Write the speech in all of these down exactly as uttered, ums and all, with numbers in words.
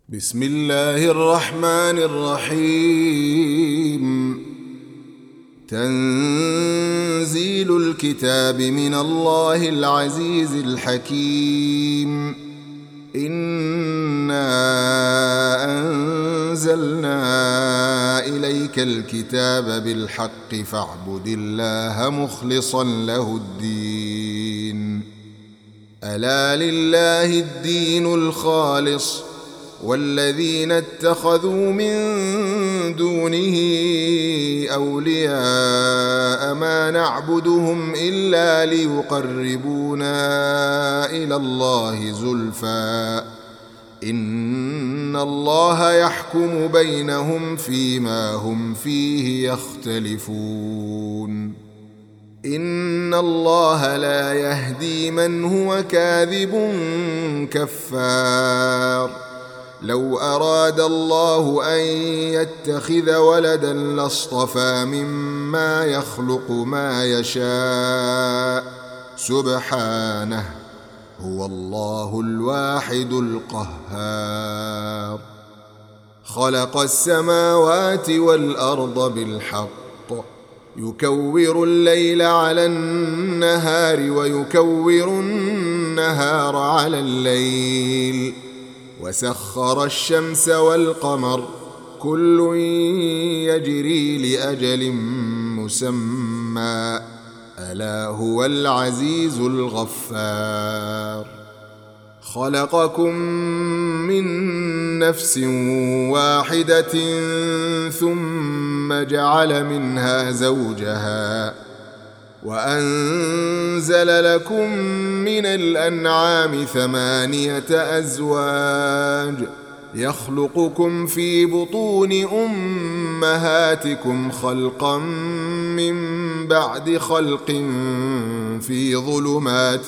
بسم الله الرحمن الرحيم. تنزيل الكتاب من الله العزيز الحكيم. إنا أنزلنا إليك الكتاب بالحق فاعبد الله مخلصا له الدين. ألا لله الدين الخالص، والذين اتخذوا من دونه أولياء ما نعبدهم إلا ليقربونا إلى الله زلفى إن الله يحكم بينهم فيما هم فيه يختلفون. إن الله لا يهدي من هو كاذب كفار. لو أراد الله أن يتخذ ولدا لاصطفى مما يخلق ما يشاء سبحانه، هو الله الواحد القهار. خلق السماوات والأرض بالحق، يكور الليل على النهار ويكور النهار على الليل، وسخر الشمس والقمر كل يجري لأجل مسمى، ألا هو العزيز الغفار. خلقكم من نفس واحدة ثم جعل منها زوجها، وأنزل لكم من الأنعام ثمانية أزواج يخلقكم في بطون أمهاتكم خلقا من بعد خلق في ظلمات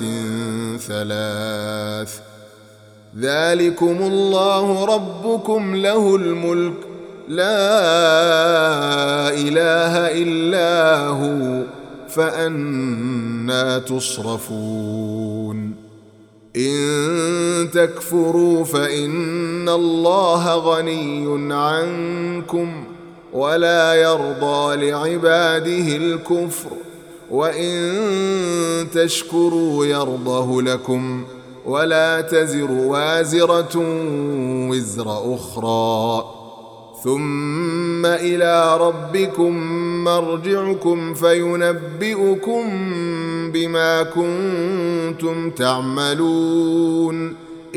ثلاث، ذلكم الله ربكم له الملك لا إله إلا هو فأنى تصرفون. إن تكفروا فإن الله غني عنكم ولا يرضى لعباده الكفر، وإن تشكروا يرضه لكم ولا تزر وازرة وزر أخرى، ثم إلى ربكم مرجعكم فينبئكم بما كنتم تعملون،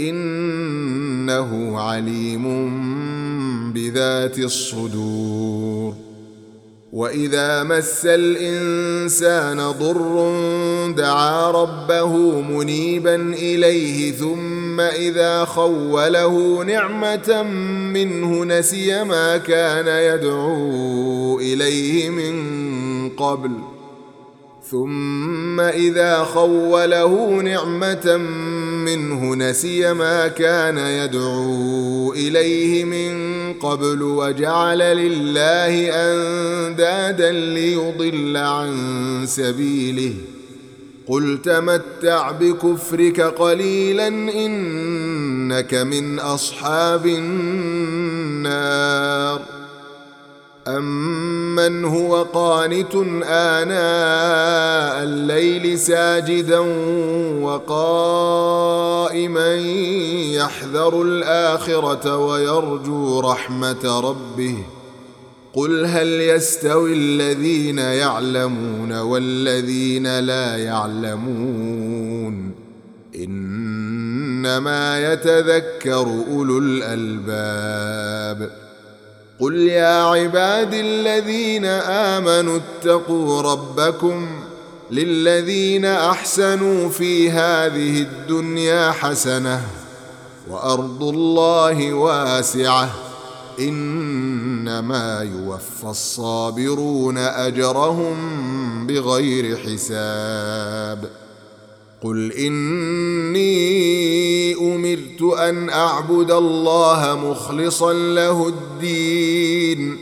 إنه عليم بذات الصدور. وإذا مس الإنسان ضر دعا ربه منيبا إليه، ثم إذا خوله نعمة منه نسي ما كان يدعو إليه من قبل ثم إذا خوله نعمة منه نسي ما كان يدعو إليه من قبل وجعل لله أندادا ليضل عن سبيله. قل تمتع بكفرك قليلا إنك من أصحاب النار. أمن هو قانت آناء الليل ساجدا وقائما يحذر الآخرة ويرجو رحمة ربه، قل هل يستوي الذين يعلمون والذين لا يعلمون، إنما يتذكر أولو الألباب. قل يا عبادي الذين آمنوا اتقوا ربكم للذين أحسنوا في هذه الدنيا حسنة وأرض الله واسعة إنما يوفى الصابرون أجرهم بغير حساب. قل إني أمرت أن أعبد الله مخلصا له الدين،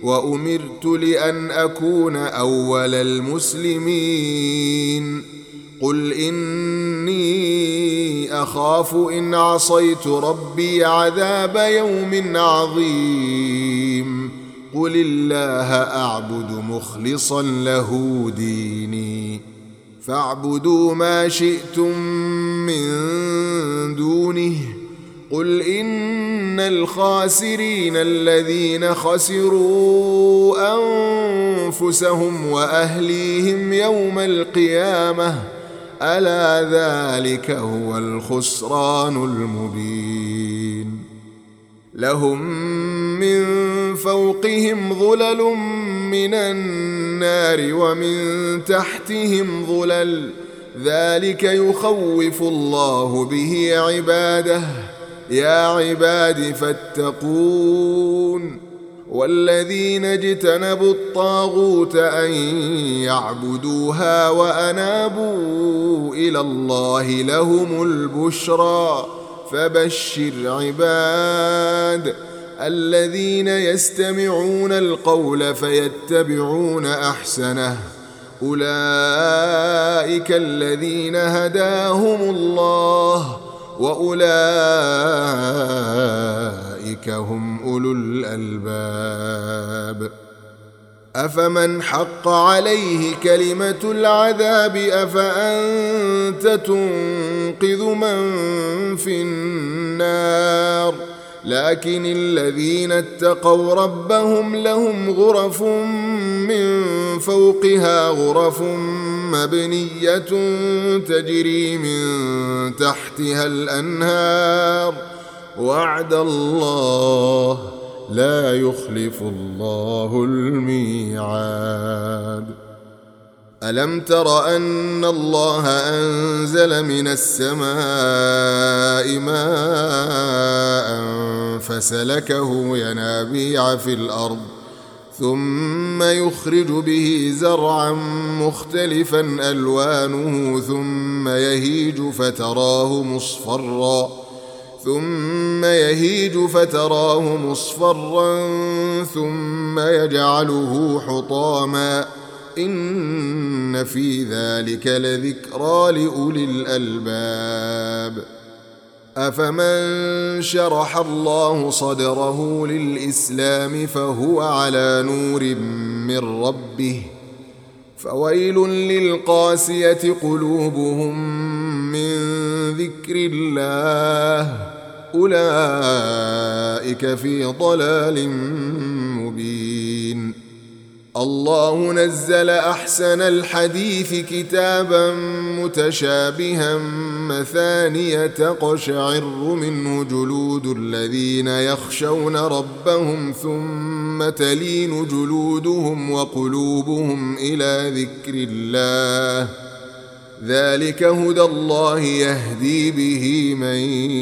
وأمرت لأن أكون أول المسلمين. قل إني أخاف إن عصيت ربي عذاب يوم عظيم قل الله أعبد مخلصا له ديني فاعبدوا ما شئتم من دونه قل إن الخاسرين الذين خسروا أنفسهم وأهليهم يوم القيامة ألا ذلك هو الخسران المبين لهم من فوقهم ظلل من النار ومن تحتهم ظلل ذلك يخوف الله به عباده يا عباد فاتقون والذين اجتنبوا الطاغوت أن يعبدوها وأنابوا إلى الله لهم البشرى فبشر عباد الذين يستمعون القول فيتبعون أحسنه أولئك الذين هداهم الله وأولئك هم أولو الألباب أفمن حق عليه كلمة العذاب أفأنت تنقذ من في النار لكن الذين اتقوا ربهم لهم غرف من فوقها غرف مبنية تجري من تحتها الأنهار وعد الله لا يخلف الله الميعاد ألم تر أن الله أنزل من السماء ماء فسلكه ينابيع في الأرض ثم يخرج به زرعا مختلفا ألوانه ثم يهيج فتراه مصفرا ثم يهيج فتراه مصفرا ثم يجعله حطاما إن في ذلك لذكرى لأولي الألباب أفمن شرح الله صدره للإسلام فهو على نور من ربه فويل للقاسية قلوبهم من ذكر الله أولئك في ضلال مبين الله نزل أحسن الحديث كتابا متشابها مثانية تقشعر منه جلود الذين يخشون ربهم ثم تلين جلودهم وقلوبهم إلى ذكر الله ذلك هدى الله يهدي به من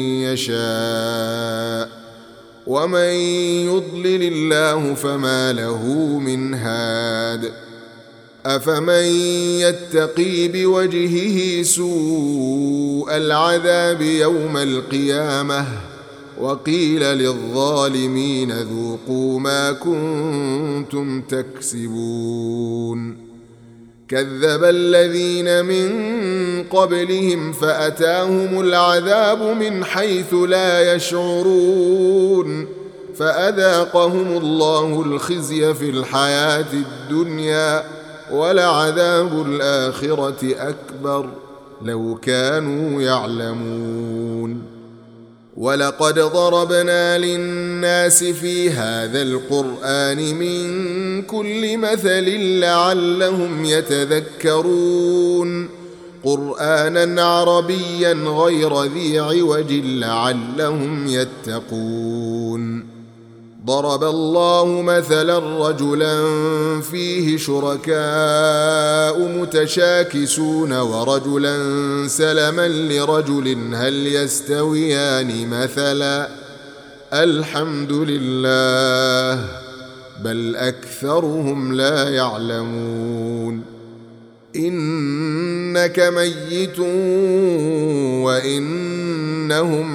يشاء ومن يضلل الله فما له من هاد أفمن يتقي بوجهه سوء العذاب يوم القيامة وقيل للظالمين ذوقوا ما كنتم تكسبون كذب الذين من قبلهم فأتاهم العذاب من حيث لا يشعرون فأذاقهم الله الخزي في الحياة الدنيا ولعذاب الآخرة أكبر لو كانوا يعلمون ولقد ضربنا للناس في هذا القرآن من كل مثل لعلهم يتذكرون قرآنا عربيا غير ذي عوج لعلهم يتقون ضرب الله مثلا رجلا فيه شركاء متشاكسون ورجلا سلما لرجل هل يستويان مثلا الحمد لله بل أكثرهم لا يعلمون إنك ميت وإنهم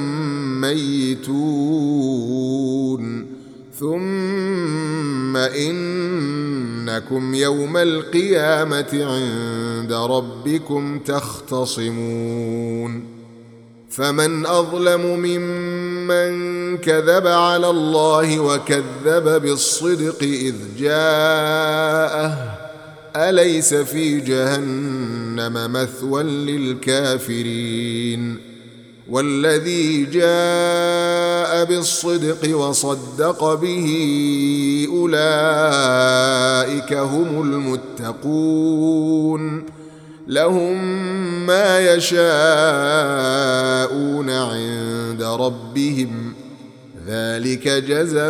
ميتون ثم إنكم يوم القيامة عند عند ربكم تختصمون فمن أظلم ممن كذب على الله وكذب بالصدق إذ جاءه أليس في جهنم مثوى للكافرين والذي جاء بالصدق وصدق به أولئك هم المتقون لهم ما يشاءون عند ربهم ذلك جزاء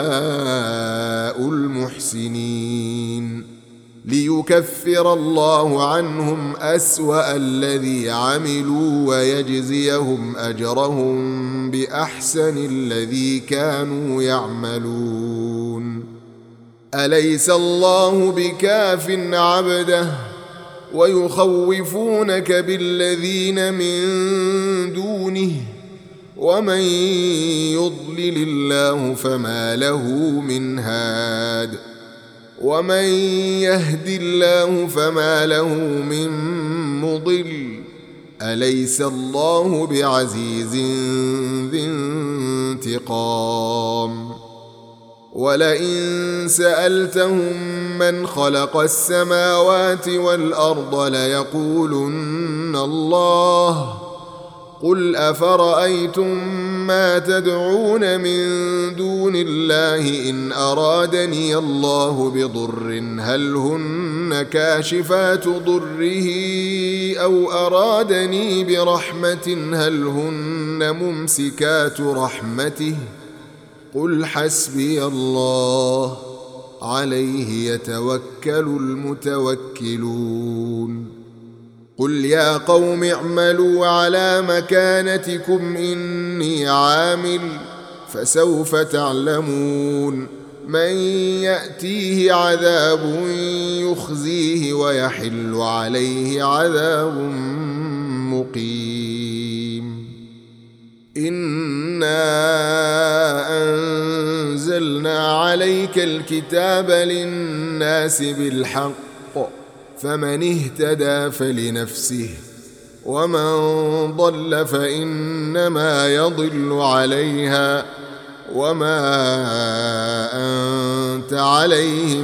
المحسنين ليكفر الله عنهم أسوأ الذي عملوا ويجزيهم أجرهم بأحسن الذي كانوا يعملون أليس الله بكاف عبده ويخوفونك بالذين من دونه ومن يضلل الله فما له من هاد ومن يهد الله فما له من مضل أليس الله بعزيز ذي انتقام ولئن سألتهم من خلق السماوات والأرض ليقولن الله قل أفرأيتم ما تدعون من دون الله إن أرادني الله بضر هل هن كاشفات ضره أو أرادني برحمة هل هن ممسكات رحمته قل حسبي الله عليه يتوكل المتوكلون قل يا قوم اعملوا على مكانتكم إني عامل فسوف تعلمون من يأتيه عذاب يخزيه ويحل عليه عذاب مقيم إنا أنزلنا عليك الكتاب للناس بالحق فمن اهتدى فلنفسه ومن ضل فإنما يضل عليها وما أنت عليهم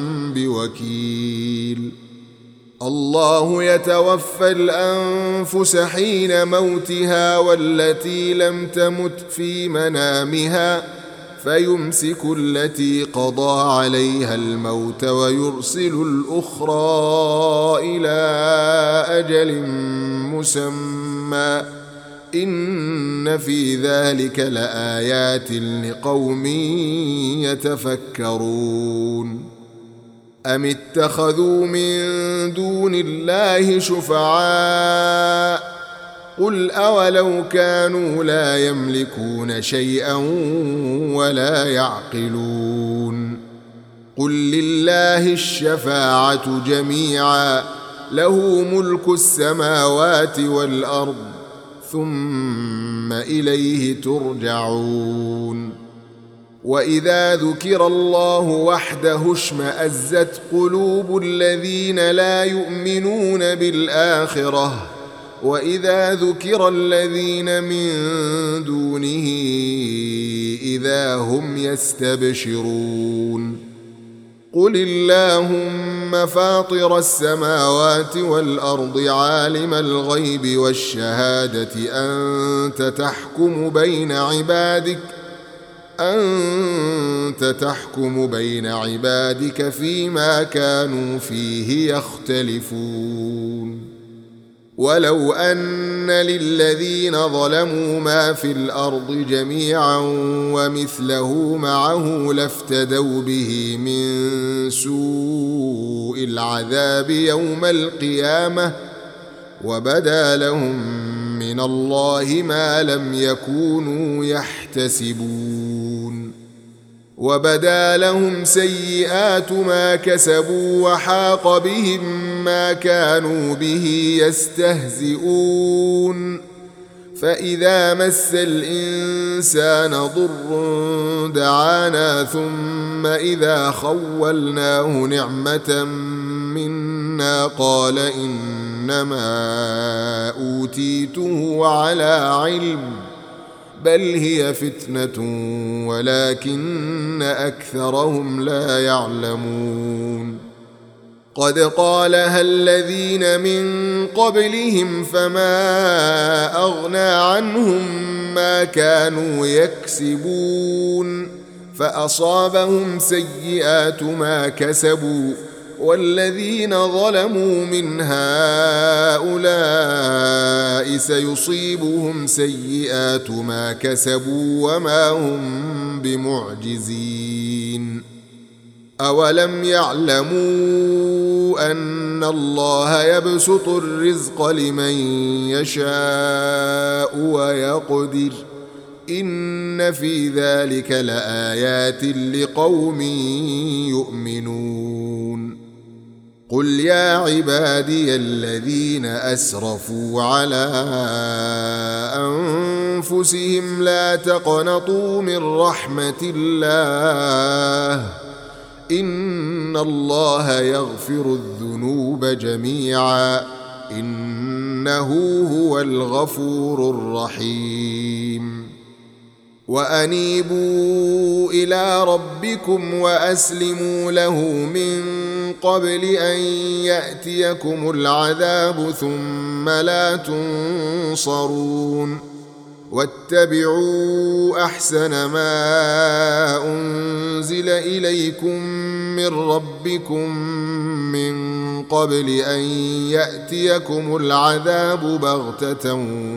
بوكيل الله يتوفى الأنفس حين موتها والتي لم تمت في منامها فيمسك التي قضى عليها الموت ويرسل الأخرى إلى أجل مسمى إن في ذلك لآيات لقوم يتفكرون أم اتخذوا من دون الله شفعاء قل أولو كانوا لا يملكون شيئا ولا يعقلون قل لله الشفاعة جميعا له ملك السماوات والأرض ثم إليه ترجعون وإذا ذكر الله وحده اشمأزت قلوب الذين لا يؤمنون بالآخرة وإذا ذكر الذين من دونه إذا هم يستبشرون قل اللهم فاطر السماوات والأرض عالم الغيب والشهادة أنت تحكم بين عبادك أنت تحكم بين عبادك فيما كانوا فيه يختلفون ولو أن للذين ظلموا ما في الأرض جميعا ومثله معه لافتدوا به من سوء العذاب يوم القيامة وبدا لهم من الله ما لم يكونوا يحتسبون وبدا لهم سيئات ما كسبوا وحاق بهم ما كانوا به يستهزئون فإذا مس الإنسان ضر دعانا ثم إذا خولناه نعمة منا منا قال إنما أوتيته على علم بل هي فتنة ولكن أكثرهم لا يعلمون قد قالها الذين من قبلهم فما أغنى عنهم ما كانوا يكسبون فأصابهم سيئات ما كسبوا والذين ظلموا من هؤلاء سيصيبهم سيئات ما كسبوا وما هم بمعجزين أولم يعلموا أن الله يبسط الرزق لمن يشاء ويقدر إن في ذلك لآيات لقوم يؤمنون قل يا عبادي الذين أسرفوا على أنفسهم لا تقنطوا من رحمة الله إن الله يغفر الذنوب جميعا إنه هو الغفور الرحيم وأنيبوا إلى ربكم وأسلموا له من قبل أن يأتيكم العذاب ثم لا تنصرون واتبعوا أحسن ما أنزل إليكم من ربكم من قبل أن يأتيكم العذاب بغتة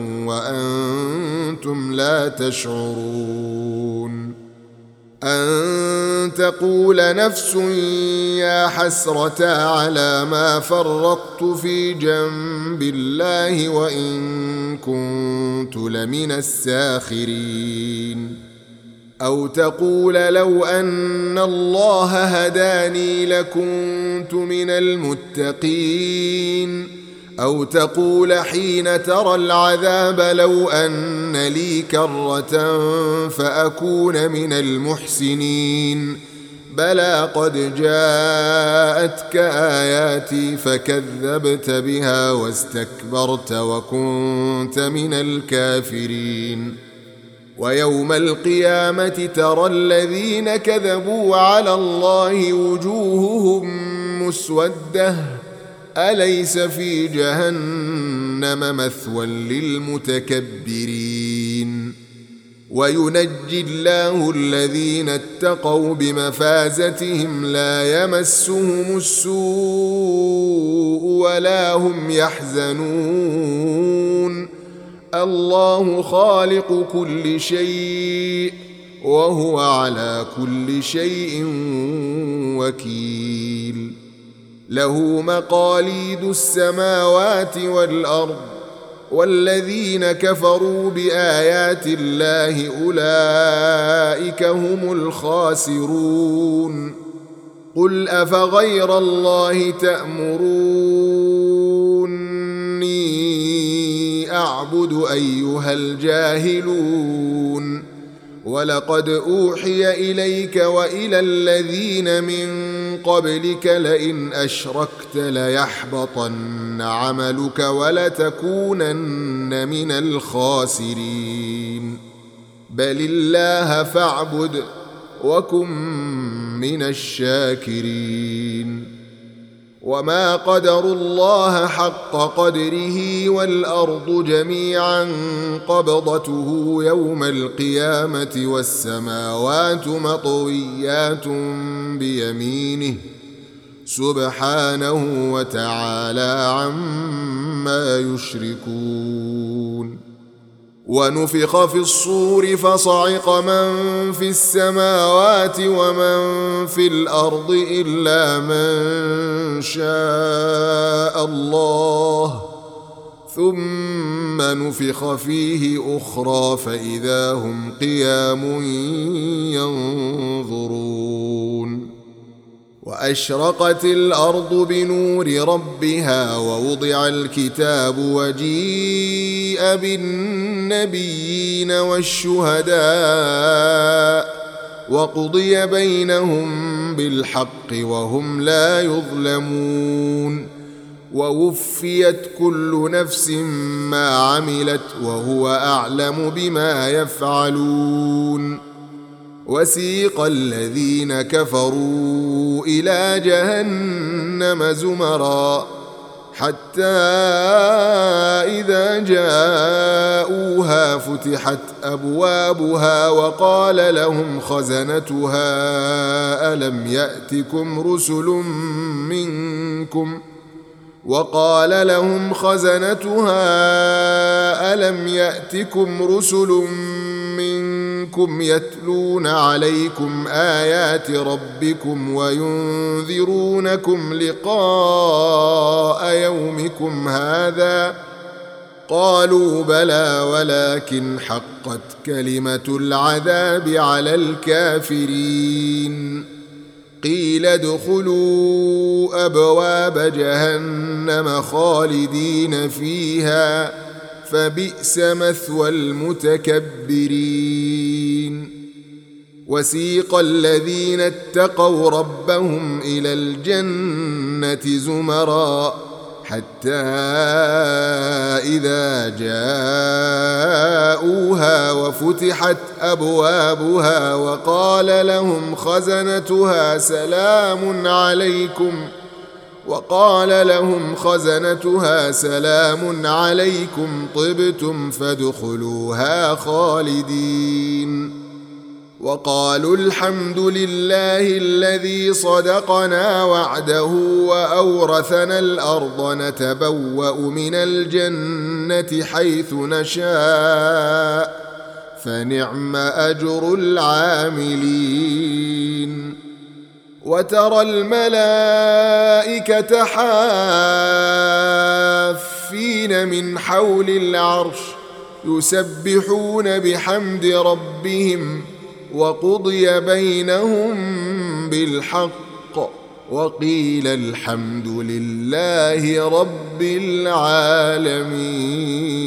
وأنتم لا تشعرون أن تقول نفس يا حسرة على ما فرطت في جنب الله وإن كنت لمن الساخرين أو تقول لو أن الله هداني لكنت من المتقين أو تقول حين ترى العذاب لو أن لي كرة فأكون من المحسنين بلى قد جاءتك آياتي فكذبت بها واستكبرت وكنت من الكافرين ويوم القيامة ترى الذين كذبوا على الله وجوههم مسودة أليس في جهنم مثوى للمتكبرين وينجي الله الذين اتقوا بمفازتهم لا يمسهم السوء ولا هم يحزنون الله خالق كل شيء وهو على كل شيء وكيل له مقاليد السماوات والأرض والذين كفروا بآيات الله أولئك هم الخاسرون قل أفغير الله تأمروني أعبد أيها الجاهلون ولقد أوحي إليك وإلى الذين من قبلك لئن أشركت ليحبطن عملك ولتكونن من الخاسرين بل الله فاعبد وكن من الشاكرين وما قدروا الله حق قدره والأرض جميعا قبضته يوم القيامة والسماوات مطويات بيمينه سبحانه وتعالى عما يشركون ونفخ في الصور فصعق من في السماوات ومن في الأرض إلا من شاء الله ثم نفخ فيه أخرى فإذا هم قيام ينظرون وأشرقت الأرض بنور ربها ووضع الكتاب وجيء بالنبيين والشهداء وقضي بينهم بالحق وهم لا يظلمون ووفيت كل نفس ما عملت وهو أعلم بما يفعلون. وسيق الذين كفروا إلى جهنم زمرا حتى إذا جاءوها فتحت أبوابها وقال لهم خزنتها ألم يأتكم رسل منكم وقال لهم خزنتها ألم يأتكم رسل منكم يتلون عليكم آيات ربكم وينذرونكم لقاء يومكم هذا قالوا بلى ولكن حقت كلمة العذاب على الكافرين. قيل ادخلوا أبواب جهنم خالدين فيها فبئس مثوى المتكبرين. وسيق الذين اتقوا ربهم إلى الجنة زمرا حتى إذا جاءوها وفتحت أبوابها وقال لهم خزنتها سلام عليكم وقال لهم خزنتها سلام عليكم طبتم فادخلوها خالدين. وقالوا الحمد لله الذي صدقنا وعده وأورثنا الأرض نتبوأ من الجنة حيث نشاء فنعم أجر العاملين. وترى الملائكة حافين من حول العرش يسبحون بحمد ربهم وقضي بينهم بالحق وقيل الحمد لله رب العالمين.